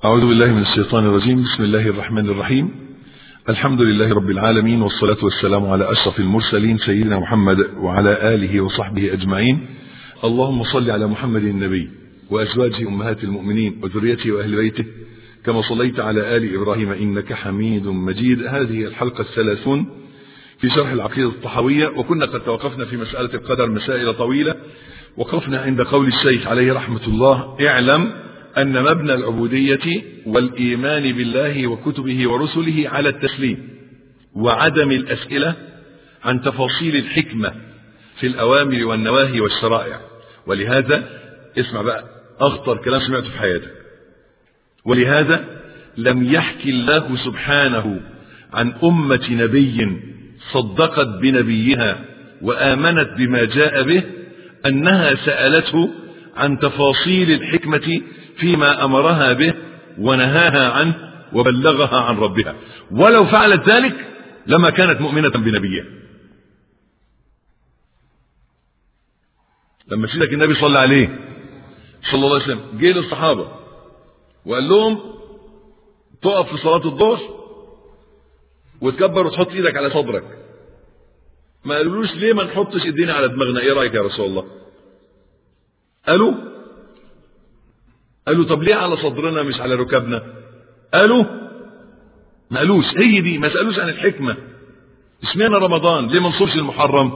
أعوذ بالله من الشيطان الرجيم. بسم الله الرحمن الرحيم. الحمد لله رب العالمين، والصلاة والسلام على أشرف المرسلين سيدنا محمد وعلى آله وصحبه أجمعين. اللهم صل على محمد النبي وأزواجه أمهات المؤمنين وذريته وأهل بيته كما صليت على آل إبراهيم إنك حميد مجيد. هذه الحلقة 30 في شرح العقيدة الطحاوية، وكنا قد توقفنا في مسألة القدر مسائل طويلة. وقفنا عند قول الشيخ عليه رحمة الله: اعلم أن مبنى العبودية والإيمان بالله وكتبه ورسله على التسليم وعدم الأسئلة عن تفاصيل الحكمة في الأوامر والنواهي والشرائع. ولهذا اسمع بقى أخطر كلام سمعته في حياتك. ولهذا لم يحكي الله سبحانه عن أمة نبي صدقت بنبيها وآمنت بما جاء به أنها سألته عن تفاصيل الحكمة فيما أمرها به ونهاها عنه وبلغها عن ربها، ولو فعلت ذلك لما كانت مؤمنة بنبيها. لما سيدك النبي صلى عليه صلى الله عليه وسلم جه للصحابة وقال لهم تقف في صلاة الظهر وتكبر وتحط ايدك على صدرك، ما قالولوش ليه ما نحطش ايدينا على دماغنا، ايه رأيك يا رسول الله؟ قالوا طب ليه على صدرنا مش على ركبنا؟ ما قالوش هي دي، ما سألوش عن الحكمة. اشمعنى رمضان؟ ليه ما نصومش المحرم؟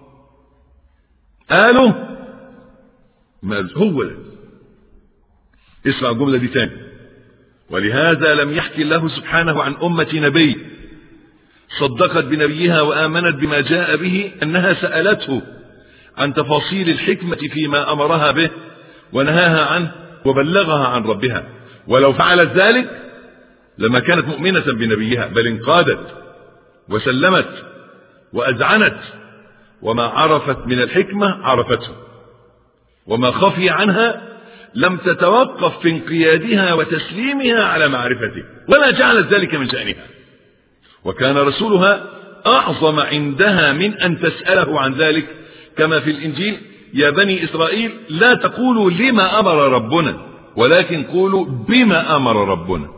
ما قالوش. هو ده. اسمع الجملة دي تاني. ولهذا لم يحكي الله سبحانه عن أمة نبي صدقت بنبيها وآمنت بما جاء به أنها سألته عن تفاصيل الحكمة فيما أمرها به ونهاها عنه وبلغها عن ربها، ولو فعلت ذلك لما كانت مؤمنة بنبيها، بل انقادت وسلمت وأذعنت، وما عرفت من الحكمة عرفته، وما خفي عنها لم تتوقف في انقيادها وتسليمها على معرفته، ولا جعلت ذلك من شأنها. وكان رسولها أعظم عندها من أن تسأله عن ذلك، كما في الإنجيل: يا بني إسرائيل لا تقولوا لما أمر ربنا ولكن قولوا بما أمر ربنا.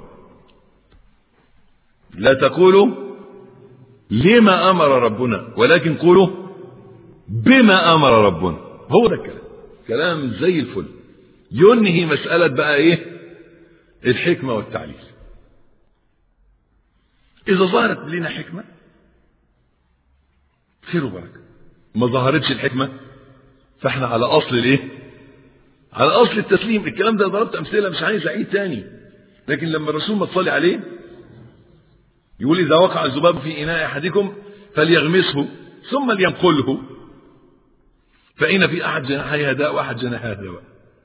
لا تقولوا لما أمر ربنا ولكن قولوا بما أمر ربنا. هو ده الكلام، كلام زي الفل ينهي مسألة بقى ايه الحكمة والتعليل. إذا ظهرت لنا حكمة خير وبركة، ما ظهرتش الحكمة فاحنا على أصل الايه؟ على أصل التسليم. الكلام ده ضربت أمثلة مش عايز أعيد تاني، لكن لما الرسول ما تصلي عليه يقول: إذا وقع الذباب في إناء أحدكم فليغمسه ثم لينقله فإن في أحد جناحيها داء وأحد جناحها دواء.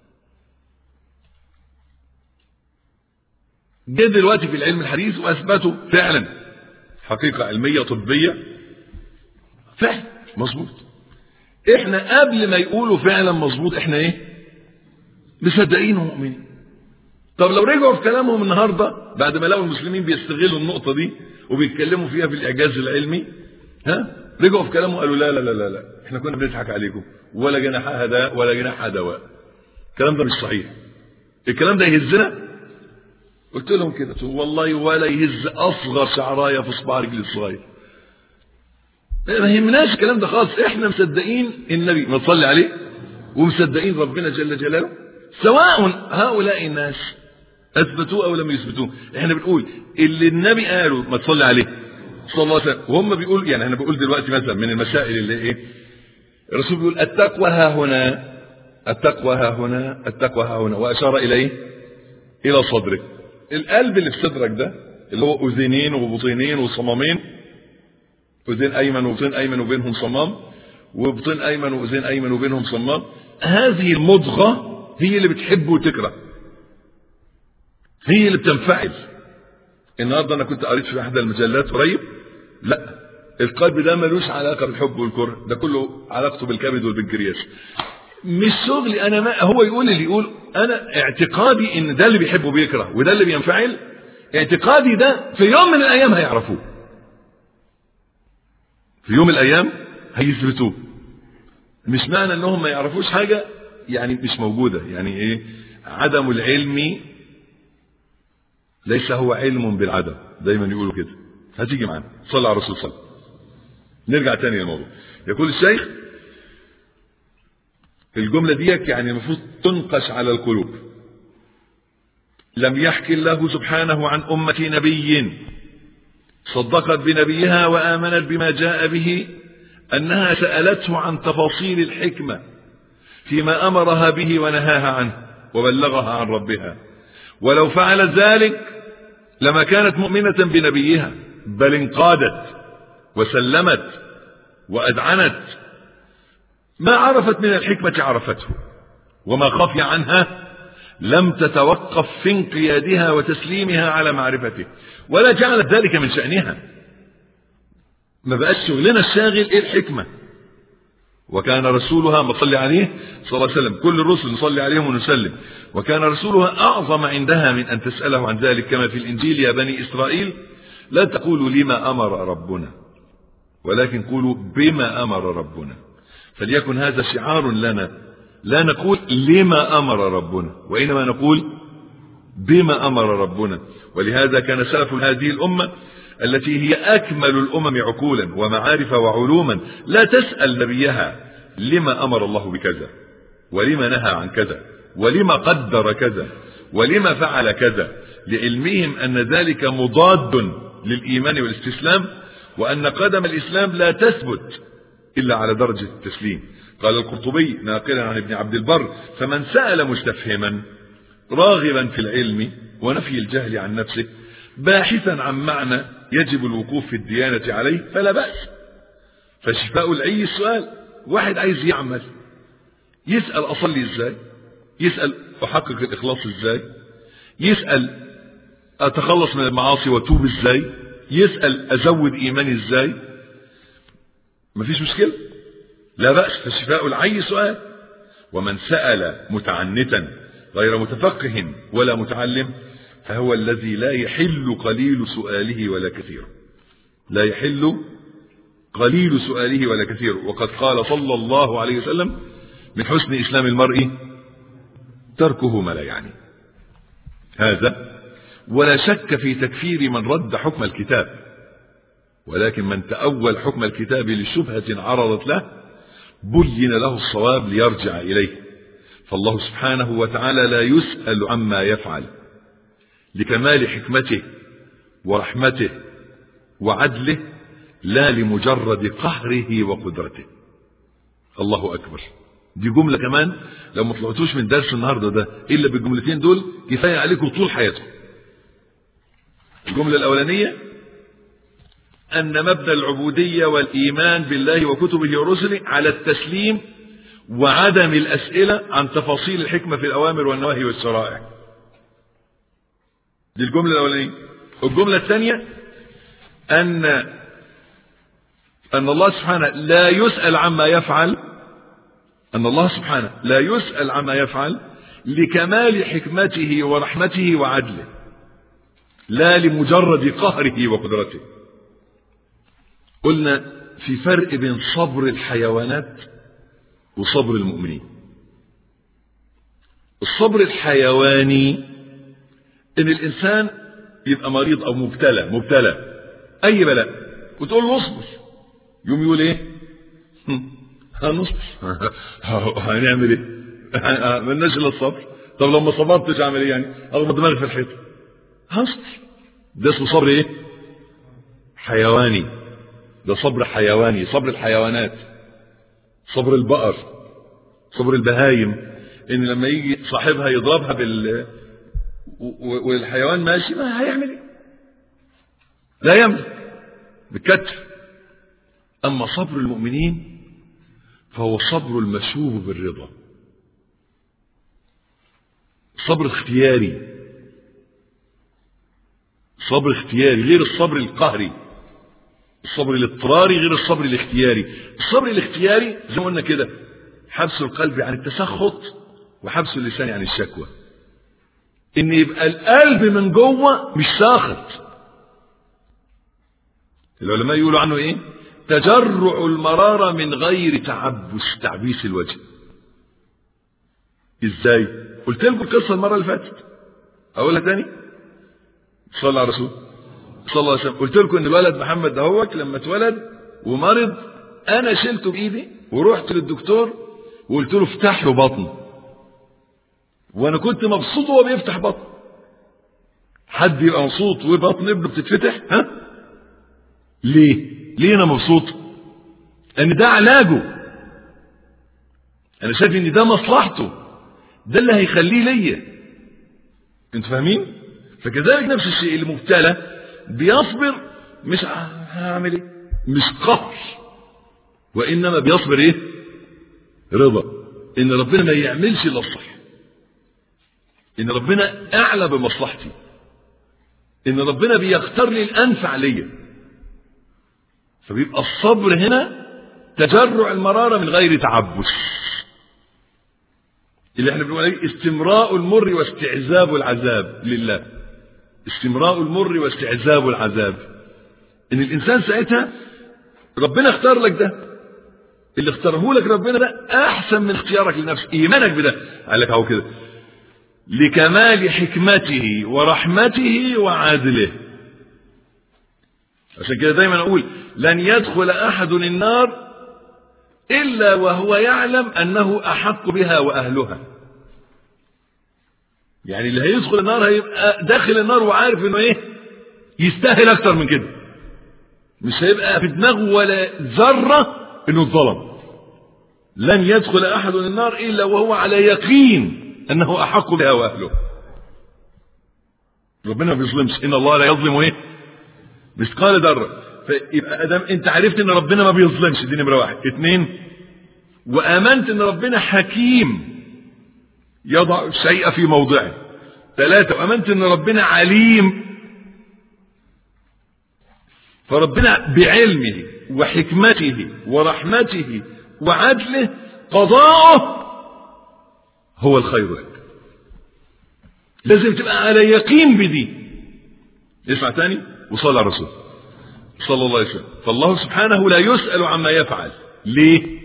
جه دلوقتي في العلم الحديث وأثبتوا فعلا حقيقة علمية طبية فعلا مظبوط. احنا قبل ما يقولوا فعلا مظبوط احنا ايه؟ مصدقين ومؤمنين. طب لو رجعوا في كلامهم النهارده بعد ما لقوا المسلمين بيستغلوا النقطة دي وبيتكلموا فيها في الإعجاز العلمي، رجعوا في كلامهم قالوا لا لا لا لا احنا كنا بنضحك عليكم، ولا جناحها داء ولا جناحها دواء. الكلام ده مش صحيح، الكلام ده يهزنا. قلت لهم كده والله ولا يهز أصغر شعرايه في صباع رجلي الصغير. ما يهمناش الكلام ده خالص، احنا مصدقين النبي ما تصلي عليه ومصدقين ربنا جل جلاله، سواء هؤلاء الناس اثبتوه او لم يثبتوه. احنا بنقول اللي النبي قاله ما تصلي عليه صلى الله عليه وسلم، وهم بيقول يعني انا بقول دلوقتي مثلا من المسائل اللي ايه الرسول بيقول: التقوى ها هنا، التقوى ها هنا، التقوى ها هنا، واشار اليه الى صدرك. القلب اللي في صدرك ده اللي هو اذنين وبطينين وصمامين، اذن ايمن وبطين ايمن وبينهم صمام، وبطين ايمن واذن ايمن وبينهم صمام. هذه المضغة هي اللي بتحب وتكره، هي اللي بتنفعل. النهارده انا كنت قريت في احدى المجلات قريب: لا القلب ده ملوش علاقه بالحب والكره، ده كله علاقته بالكبد والبنكرياس. مش شغلي انا، ما هو يقول اللي يقول، انا اعتقادي ان ده اللي بيحب وبيكره وده اللي بينفعل. اعتقادي ده في يوم من الايام هيعرفوه، في يوم من الايام هيثبتوه. مش معنى انهم ما يعرفوش حاجه يعني مش موجوده، يعني ايه عدم العلم ليس هو علم بالعدم، دايما يقولوا كده. هتيجي معانا. صلى على الرسول صلى الله عليه وسلم. نرجع تاني للموضوع. يقول الشيخ الجملة دي يعني المفروض تنقش على القلوب. لم يحكي الله سبحانه عن أمة نبي صدقت بنبيها وآمنت بما جاء به أنها سألته عن تفاصيل الحكمة فيما أمرها به ونهاها عنه وبلغها عن ربها، ولو فعلت ذلك لما كانت مؤمنة بنبيها، بل انقادت وسلمت وأذعنت. ما عرفت من الحكمة عرفته، وما خفي عنها لم تتوقف في انقيادها وتسليمها على معرفته، ولا جعلت ذلك من شأنها. ما بقاش شغلنا الشاغل ايه الحكمة. وكان رسولها مصلي عليه صلى الله عليه وسلم، كل الرسل نصلي عليهم ونسلم، وكان رسولها أعظم عندها من أن تسأله عن ذلك، كما في الإنجيل: يا بني إسرائيل لا تقولوا لما أمر ربنا، ولكن قولوا بما أمر ربنا. فليكن هذا شعار لنا، لا نقول لما أمر ربنا، وإنما نقول بما أمر ربنا. ولهذا كان سلف هذه الأمة التي هي أكمل الأمم عقولا ومعارف وعلوما لا تسأل نبيها لما أمر الله بكذا، ولما نهى عن كذا، ولما قدر كذا، ولما فعل كذا، لعلمهم أن ذلك مضاد للإيمان والاستسلام، وأن قدم الإسلام لا تثبت إلا على درجة التسليم. قال القرطبي ناقلا عن ابن عبد البر: فمن سأل مستفهما راغبا في العلم ونفي الجهل عن نفسه باحثا عن معنى يجب الوقوف في الديانة عليه فلا بأس. فشفاء العي السؤال. واحد عايز يعمل يسأل: أصلي ازاي؟ يسأل: أحقق الإخلاص ازاي؟ يسأل: أتخلص من المعاصي وتوب ازاي؟ يسأل: أزود إيماني ازاي؟ مفيش مشكلة، لا بأس. فشفاء العي سؤال. ومن سأل متعنتا غير متفقه ولا متعلم فهو الذي لا يحل قليل سؤاله ولا كثير، لا يحل قليل سؤاله ولا كثير. وقد قال صلى الله عليه وسلم: من حسن إسلام المرء تركه ما لا يعني. هذا ولا شك في تكفير من رد حكم الكتاب، ولكن من تأول حكم الكتاب لشبهة عرضت له بين له الصواب ليرجع إليه. فالله سبحانه وتعالى لا يسأل عما يفعل لكمال حكمته ورحمته وعدله، لا لمجرد قهره وقدرته. الله أكبر. دي جملة كمان لو ما طلعتوش من درس النهاردة ده إلا بالجملتين دول كفاية عليكم طول حياتكم. الجملة الأولانية: أن مبدأ العبودية والإيمان بالله وكتبه ورسله على التسليم وعدم الأسئلة عن تفاصيل الحكمة في الأوامر والنواهي والشرائع. دي الجملة الأولانية. الجملة الثانية: أن الله سبحانه لا يسأل عما يفعل، أن الله سبحانه لا يسأل عما يفعل لكمال حكمته ورحمته وعدله، لا لمجرد قهره وقدرته. قلنا في فرق بين صبر الحيوانات وصبر المؤمنين. الصبر الحيواني ان الانسان يبقى مريض او مبتلى اي بلاء وتقول له اصبر، يوم يقول ايه؟ هنصبر. هنعمل ايه؟ مالناش الا الصبر. طب لو ما صبرتش اعمل ايه يعني؟ اغمض دماغي في الحيط. هصبر. ده اسمه صبر ايه؟ حيواني. ده صبر حيواني، صبر الحيوانات، صبر البقر، صبر البهايم، ان لما يجي صاحبها يضربها والحيوان ماشي ما هيعمل ايه؟ لا يملك بالكتف. اما صبر المؤمنين فهو صبر المشوب بالرضا، صبر اختياري، صبر اختياري غير الصبر القهري. الصبر الاضطراري غير الصبر الاختياري. الصبر الاختياري زي ما قلنا كده حبس القلب عن التسخط وحبس اللسان عن الشكوى، ان يبقى القلب من جوه مش ساخط. العلماء يقولوا عنه ايه؟ تجرع المرارة من غير تعبيس الوجه. ازاي؟ قلت لكم القصة المرة اللي فاتت، اقولها تاني. صلى على الرسول صلى الله عليه وسلم. قلت لكم ان الولد محمد دهوت لما اتولد ومرض انا شلته بايدي ورحت للدكتور وقلت له افتح له بطنه، وانا كنت مبسوط وهو بيفتح بطن. حد يبقى مبسوط وبطن ابنه بتتفتح؟ ها؟ ليه انا مبسوط؟ ان ده علاجه، انا شايف ان ده مصلحته، ده اللي هيخليه ليا. انتوا فاهمين؟ فكذلك نفس الشيء اللي مبتلى بيصبر، مش هعمل ايه، مش قهر، وانما بيصبر ايه؟ رضا، ان ربنا ما يعملش الا الصح، ان ربنا اعلى بمصلحتي، ان ربنا بيختار لي الانفع ليا. فبيبقى الصبر هنا تجرع المرارة من غير تعبس، اللي احنا بنقول عليه استمراء المر واستعذاب العذاب لله. استمراء المر واستعذاب العذاب، ان الانسان ساعتها ربنا اختار لك ده، اللي اختاره لك ربنا ده احسن من اختيارك لنفسك. ايمانك بده قال لك اهو كده، لكمال حكمته ورحمته وعدله. عشان كده دايما اقول لن يدخل احد النار الا وهو يعلم انه احق بها واهلها. يعني اللي هيدخل النار هيبقى داخل النار وعارف انه ايه، يستاهل اكتر من كده، مش هيبقى في دماغه ولا ذره انه اتظلم. لن يدخل احد النار الا وهو على يقين انه احق بها واهله. ربنا ما بيظلمش، ان الله لا يظلم ايه مثقال ذره. فيبقى ادم انت عرفت ان ربنا ما بيظلمش، دي نمره واحد. اتنين، وامنت ان ربنا حكيم يضع الشيء في موضعه. ثلاثة، وامنت ان ربنا عليم، فربنا بعلمه وحكمته ورحمته وعدله قضاءه هو الخير لك. لازم تبقى على يقين بدي. اسمع تاني وصلى على الرسول صلى الله عليه وسلم. فالله سبحانه لا يسأل عما يفعل. ليه؟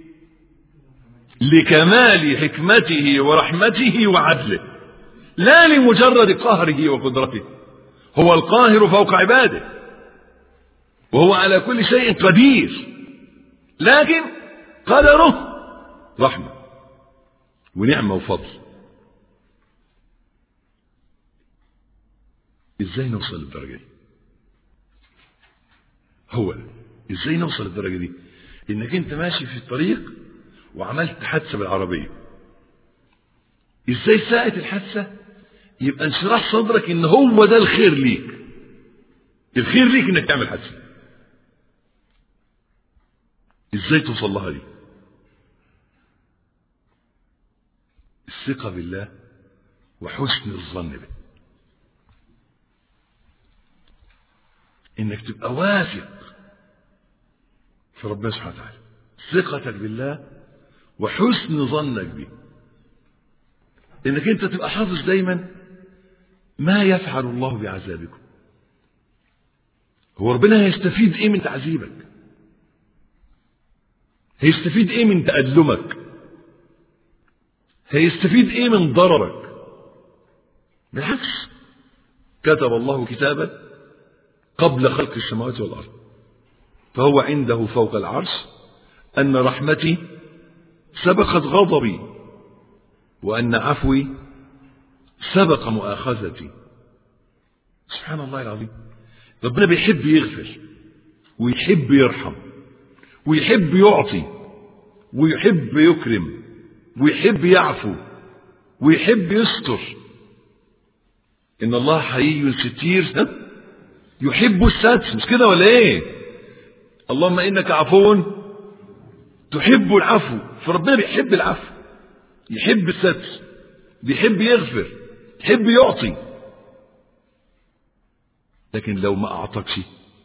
لكمال حكمته ورحمته وعدله، لا لمجرد قهره وقدرته. هو القاهر فوق عباده، وهو على كل شيء قدير، لكن قدره رحمة ونعمة وفضل. ازاي نوصل للدرجة دي؟ هو ازاي نوصل للدرجة دي؟ انك انت ماشي في الطريق وعملت حادثة بالعربية، ازاي ساعة الحادثة يبقى انشراح صدرك ان هو ده الخير ليك. الخير ليك انك تعمل حادثة. ازاي توصل لها دي؟ الثقة بالله وحسن الظن به، انك تبقى واثق في ربنا سبحانه وتعالى، ثقتك بالله وحسن ظنك به، انك انت تبقى حافظ دايما ما يفعل الله بعذابكم. هو ربنا هيستفيد ايه من تعذيبك؟ هيستفيد ايه من تألمك؟ هيستفيد ايه من ضررك؟ بالعكس، كتب الله كتابا قبل خلق السماوات والأرض، فهو عنده فوق العرش أن رحمتي سبقت غضبي، وأن عفوي سبق مؤاخذتي. سبحان الله العظيم. ربنا بيحب يغفر ويحب يرحم ويحب يعطي ويحب يكرم ويحب يعفو ويحب يستر. إن الله حيي ستير يحب الستر، مش كده ولا ايه؟ اللهم انك عفو تحب العفو. فربنا بيحب العفو، يحب الستر، بيحب يغفر، يحب يعطي. لكن لو ما اعطاكش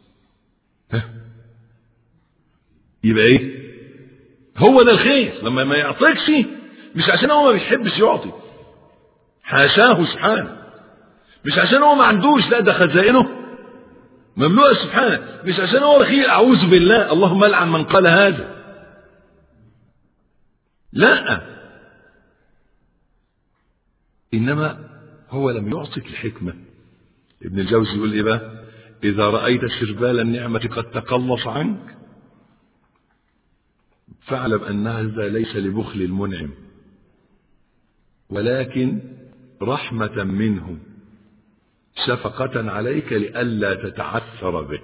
يبقى ايه؟ هو ده الخير. لما ما يعطيكش مش عشان هو ما بيحبش يعطي، حاشاه سبحانه، مش عشان هو ما عندوش، لا ده خزائنه مملوءة سبحانه، مش عشان هو بخيل أعوذ بالله اللهم لعن من قال هذا، لا، إنما هو لم يعطيك الحكمة ابن الجوزي يقول ايه بقى؟ اذا رأيت سربال النعمة قد تقلص عنك فاعلم ان هذا ليس لبخل المنعم ولكن رحمة منه شفقة عليك لئلا تتعثر به.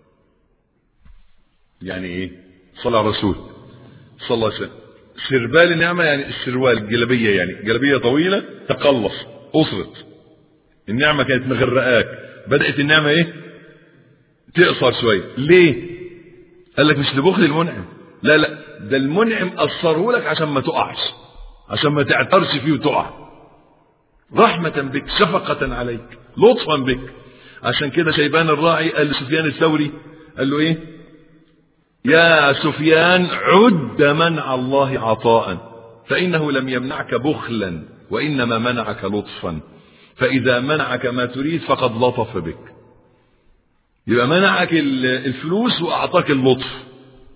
يعني ايه؟ صلى على الرسول صلى الله عليه وسلم. سربال النعمة يعني السروال، الجلبية، يعني جلبية طويلة تقلص قصرت، النعمة كانت مغرقاك، بدأت النعمة ايه؟ تقصر شوية. ليه؟ قال لك مش لبخل المنعم، لا ده المنعم قصره لك عشان ما تقعش، عشان ما تعترش فيه وتقع، رحمة بك شفقة عليك لطفا بك. عشان كده شيبان الراعي قال لسفيان الثوري، قال له ايه؟ يا سفيان عد منع الله عطاء فإنه لم يمنعك بخلا وإنما منعك لطفا، فإذا منعك ما تريد فقد لطف بك. يبقى منعك الفلوس وأعطاك اللطف.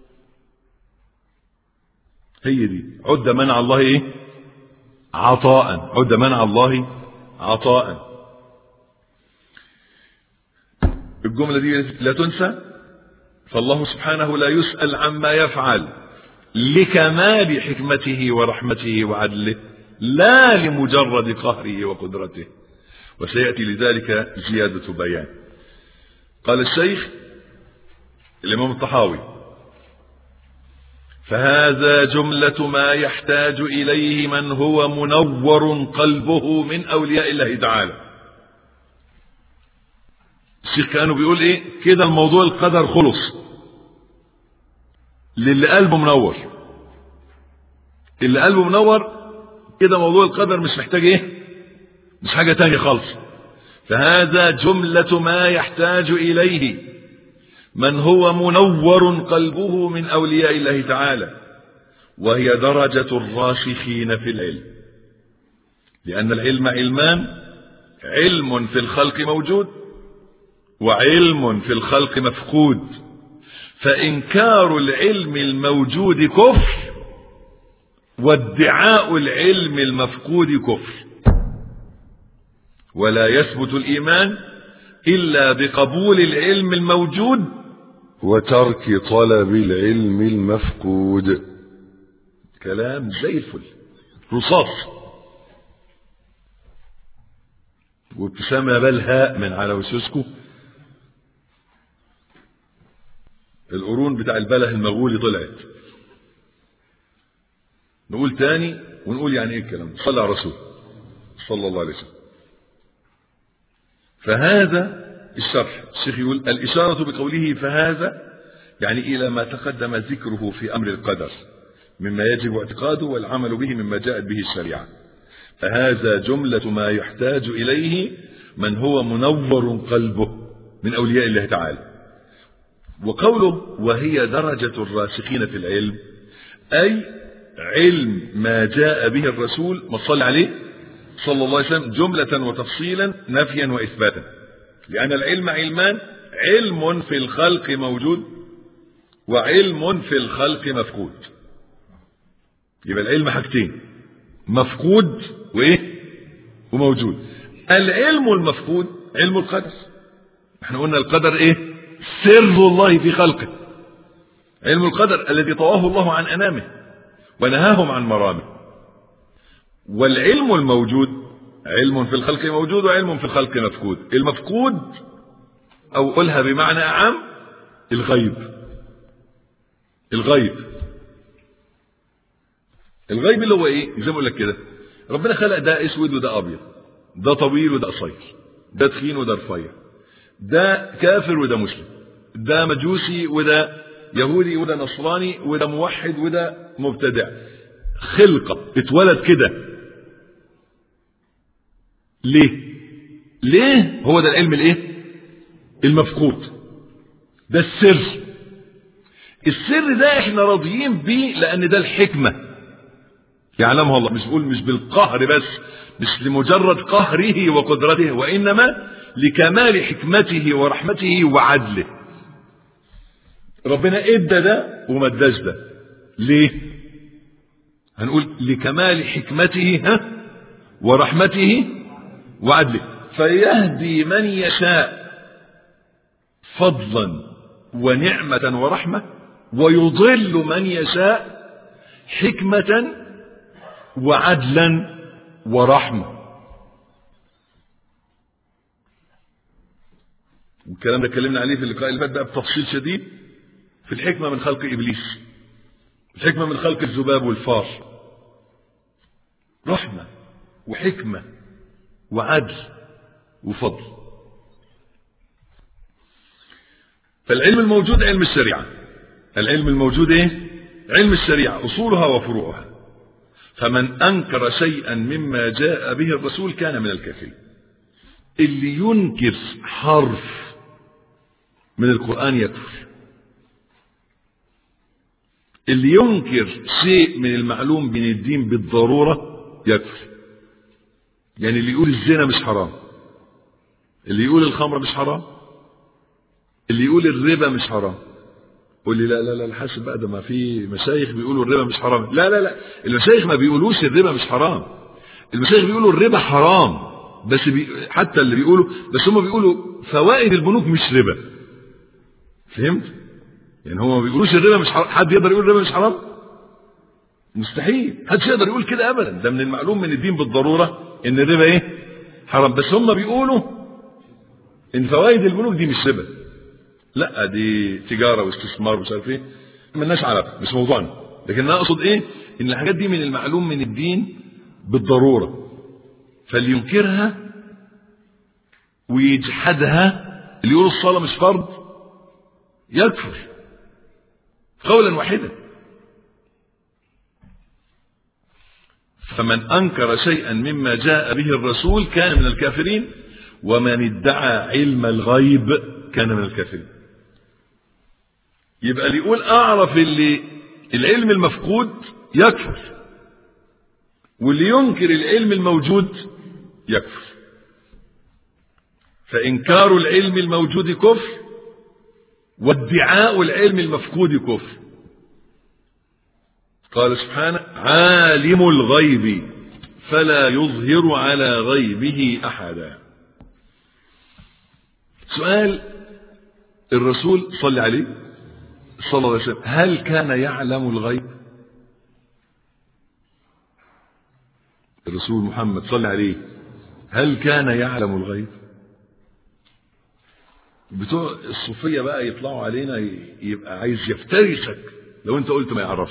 هي دي عد منع الله ايه؟ عطاء. عد منع الله عطاء. الجملة دي لا تنسى. فالله سبحانه لا يسأل عما يفعل لكمال حكمته ورحمته وعدله لا لمجرد قهره وقدرته، وسيأتي لذلك زيادة بيان. قال الشيخ الإمام الطحاوي: فهذا جملة ما يحتاج إليه من هو منور قلبه من أولياء الله تعالى. الشيخ كانوا بيقول ايه كده؟ الموضوع القدر خلص للي قلبه منور. اللي قلبه منور كده موضوع القدر مش محتاج ايه؟ مش حاجة تانية خالص. فهذا جملة ما يحتاج إليه من هو منور قلبه من أولياء الله تعالى، وهي درجة الراسخين في العلم. لأن العلم علمان: علم في الخلق موجود وعلم في الخلق مفقود، فإنكار العلم الموجود كفر وادعاء العلم المفقود كفر، ولا يثبت الإيمان إلا بقبول العلم الموجود وترك طلب العلم المفقود. كلام زي الفل، رصاص. وابتسامة بالهاء من على وشوشكم. القرون بتاع البله المغولي طلعت. نقول تاني ونقول يعني ايه الكلام. صلى على الرسول صلى الله عليه وسلم. فهذا الشرح. الشيخ يقول: الإشارة بقوله فهذا يعني إلى ما تقدم ذكره في أمر القدر مما يجب اعتقاده والعمل به مما جاءت به الشريعة. فهذا جملة ما يحتاج إليه من هو منور قلبه من أولياء الله تعالى. وقوله وهي درجة الراسخين في العلم أي علم ما جاء به الرسول صلى عليه صلى الله عليه وسلم جملة وتفصيلا نفيا وإثباتا. لأن العلم علمان: علم في الخلق موجود وعلم في الخلق مفقود. يبقى العلم حاجتين: مفقود وإيه؟ وموجود. العلم المفقود علم القدر. احنا قلنا القدر ايه؟ سر الله في خلقه. علم القدر الذي طواه الله عن أنامه ونهاهم عن مرامه. والعلم الموجود علم في الخلق موجود وعلم في الخلق مفقود. المفقود أو قلها بمعنى أعم: الغيب. الغيب اللي هو ايه؟ زي ما اقول لك كده، ربنا خلق ده اسود وده ابيض، ده طويل وده قصير، ده تخين وده رفيع، ده كافر وده مسلم، ده مجوسي وده يهودي وده نصراني وده موحد وده مبتدع. خلقة اتولد كده. ليه؟ هو ده العلم الايه؟ المفقود. ده السر ده احنا راضيين بيه لان ده الحكمة يعلمها الله. مش بقول مش بالقهر بس، مش لمجرد قهره وقدرته، وإنما لكمال حكمته ورحمته وعدله. ربنا ادى ده وما اداش ده. ليه؟ هنقول لكمال حكمته ورحمته وعدله. فيهدي من يشاء فضلا ونعمة ورحمة، ويضل من يشاء حكمة وعدلا ورحمة. والكلام ده اتكلمنا عليه في اللقاء اللي فات بقى بتفصيل شديد في الحكمة من خلق إبليس، الحكمة من خلق الذباب والفار. رحمة وحكمة وعدل وفضل. فالعلم الموجود علم الشريعة. العلم الموجود ايه؟ علم الشريعة، أصولها وفروعها. فمن أنكر شيئا مما جاء به الرسول كان من الكافرين. اللي ينكر حرف من القرآن يكفر. اللي ينكر شيء من المعلوم من الدين بالضرورة يكفر. يعني اللي يقول الزنا مش حرام، اللي يقول الخمر مش حرام، اللي يقول الربا مش حرام. قول لي لا لا لا الحاسب بقى، ده ما في مشايخ بيقولوا الربا مش حرام. لا لا لا، المشايخ ما بيقولوش الربا مش حرام، المشايخ بيقولوا الربا حرام بس حتى اللي بيقولوا، بس هم بيقولوا فوائد البنوك مش ربا. فهمت؟ يعني هم ما بيقولوش الربا مش حرام. حد يقدر يقول الربا مش حرام؟ مستحيل، محدش يقدر يقول كده ابدا. ده من المعلوم من الدين بالضروره ان الربا ايه؟ حرام. بس هم بيقولوا ان فوائد البنوك دي مش ربا، لا دي تجاره واستثمار مش عارف ايه، مالناش علاقه، مش موضوعنا. لكن انا اقصد ايه؟ ان الحاجات دي من المعلوم من الدين بالضروره، فاللي ينكرها ويجحدها، اللي يقول الصلاه مش فرض يكفر قولا واحدا. فمن أنكر شيئا مما جاء به الرسول كان من الكافرين، ومن ادعى علم الغيب كان من الكافرين. يبقى اللي يقول أعرف اللي العلم المفقود يكفر، واللي ينكر العلم الموجود يكفر. فإنكار العلم الموجود كفر، وادعاء العلم المفقود كفر. قال سبحانه: عالم الغيب فلا يظهر على غيبه أحدا. سؤال: الرسول صلى عليه صلى الله عليه وسلم هل كان يعلم الغيب؟ الرسول محمد صلى عليه هل كان يعلم الغيب؟ بتوع الصوفية بقى يطلعوا علينا يبقى عايز يفترسك لو انت قلت ما يعرفش.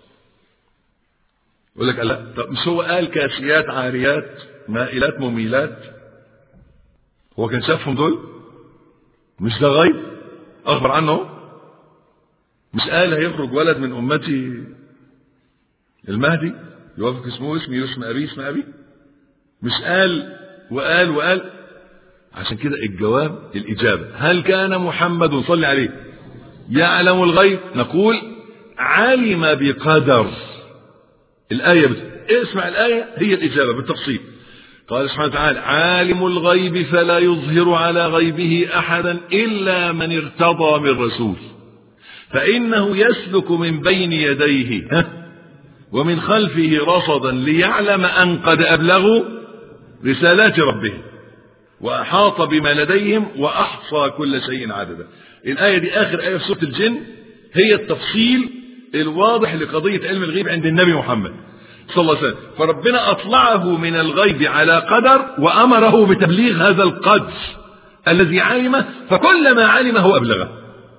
يقول لك لا، طب مش هو قال كاسيات عاريات مائلات مميلات؟ هو كان شافهم دول؟ مش ده غيب اخبر عنه؟ مش قال هيخرج ولد من امتي المهدي يوافق اسمي اسم ابي؟ مش قال وقال؟ عشان كده الجواب الإجابة: هل كان محمد صلى عليه يعلم الغيب؟ نقول علم بقدر. الآية اسمع الآية هي الإجابة بالتفصيل. قال سبحانه وتعالى: عالم الغيب فلا يظهر على غيبه أحدا إلا من ارتضى من رسول فإنه يسلك من بين يديه ومن خلفه رصدا ليعلم أن قد أبلغوا رسالات ربهم وأحاط بما لديهم وأحصى كل شيء عددا. الآية دي آخر آية في سورة الجن، هي التفصيل الواضح لقضية علم الغيب عند النبي محمد صلى الله عليه وسلم. فربنا أطلعه من الغيب على قدر وأمره بتبليغ هذا القدر الذي علمه، فكل ما علمه أبلغه.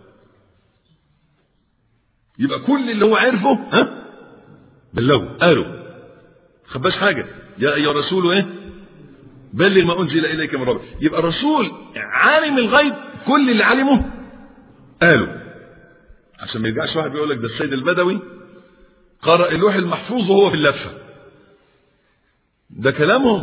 يبقى كل اللي هو عرفه بلغه قالوا، خباش حاجة. يا أيها الرسول إيه؟ بلغ ما أنزل إليك من ربك. يبقى الرسول عالم الغيب، كل اللي علمه قالوا، عشان ما يرجعش واحد بيقول لك ده السيد البدوي قرأ اللوح المحفوظ وهو في اللفة. ده كلامهم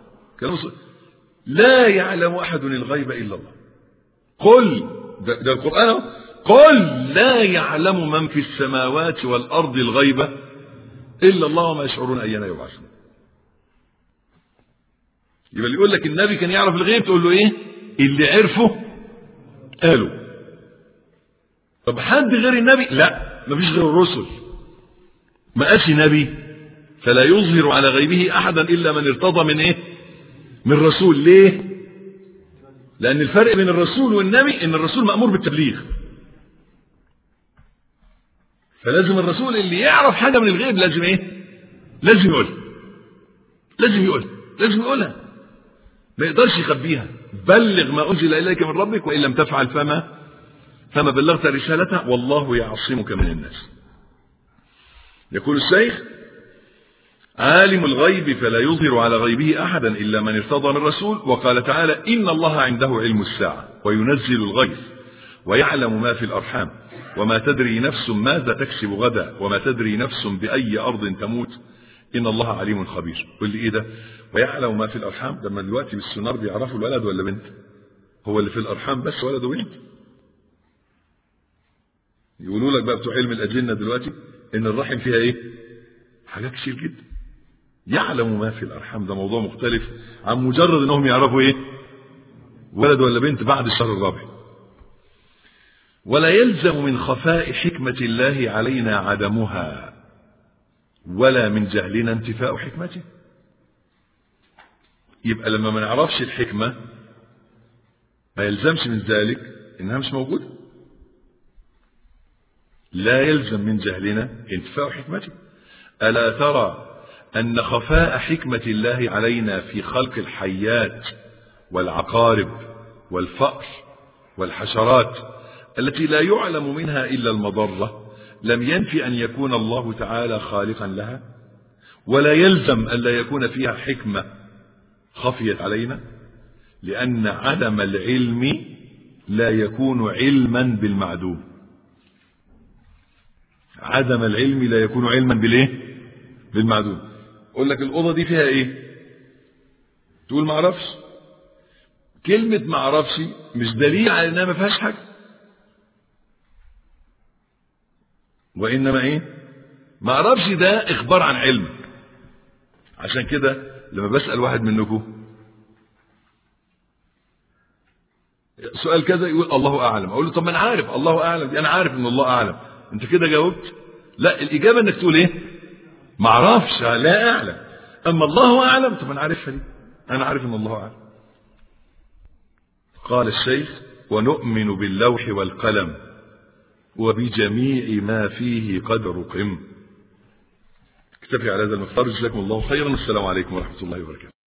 لا يعلم أحد الغيب إلا الله. قل ده القرآن، قل لا يعلم من في السماوات والأرض الغيب إلا الله وما يشعرون أيان يبعثون. يبقى اللي يقول لك النبي كان يعرف الغيب تقول له ايه؟ اللي عرفه قالوا. طب حد غير النبي؟ لا، مفيش غير الرسل. ما قالش نبي فلا يظهر على غيبه احدا الا من ارتضى من ايه؟ من رسول. ليه؟ لأن الفرق بين الرسول والنبي إن الرسول مأمور بالتبليغ، فلازم الرسول اللي يعرف حاجة من الغيب لازم إيه؟ لازم يقولها، ما يقدرش يخبيها. بلغ ما أنزل إليك من ربك وإن لم تفعل فما بلغت رسالته والله يعصمك من الناس. يقول الشيخ: عالم الغيب فلا يظهر على غيبه أحدا إلا من ارتضى من رسول. وقال تعالى: إن الله عنده علم الساعة وينزل الغيث ويعلم ما في الأرحام وما تدري نفس ماذا تكسب غدا وما تدري نفس بأي أرض تموت إن الله عليم خبير. قل لي إيه ده؟ ويعلم ما في الأرحام؟ ده من دلوقتي بالسونار بيعرفوا الولد ولا بنت؟ هو اللي في الأرحام بس ولد وبنت؟ يقولوا لك بقى بتوع علم الأجنة دلوقتي إن الرحم فيها إيه؟ حاجات كتير جدا. يعلم ما في الأرحام ده موضوع مختلف عن مجرد إنهم يعرفوا إيه؟ ولد ولا بنت بعد الشهر الرابع. ولا يلزم من خفاء حكمة الله علينا عدمها ولا من جهلنا انتفاء حكمته. يبقى لما ما نعرفش الحكمة ما يلزمش من ذلك إنها مش موجودة. لا يلزم من جهلنا انتفاء حكمته. ألا ترى أن خفاء حكمة الله علينا في خلق الحيات والعقارب والفأر والحشرات التي لا يعلم منها إلا المضرة لم ينفي أن يكون الله تعالى خالقا لها؟ ولا يلزم أن لا يكون فيها حكمة خفيت علينا، لأن عدم العلم لا يكون علما بالمعدوم. عدم العلم لا يكون علما بالايه؟ بالمعدوم. اقول لك الأوضة دي فيها ايه؟ تقول ما اعرفش. كلمة ما اعرفش مش دليل على انها ما فيهاش حاجة، وانما ايه؟ ما اعرفش ده اخبار عن علم. عشان كده لما بسأل واحد منكم سؤال كذا يقول الله اعلم، اقول له طب ما انا عارف الله اعلم، انا عارف ان الله اعلم. انت كده جاوبت؟ لا، الاجابه انك تقول ايه؟ ما اعرفش، لا اعلم. اما الله اعلم، طب انا عارفها دي، انا عارف ان الله اعلم. قال الشيخ: ونؤمن باللوح والقلم وبجميع ما فيه قد رقم. اكتفي على هذا المقدار. جزاكم الله خيرا. السلام عليكم ورحمه الله وبركاته.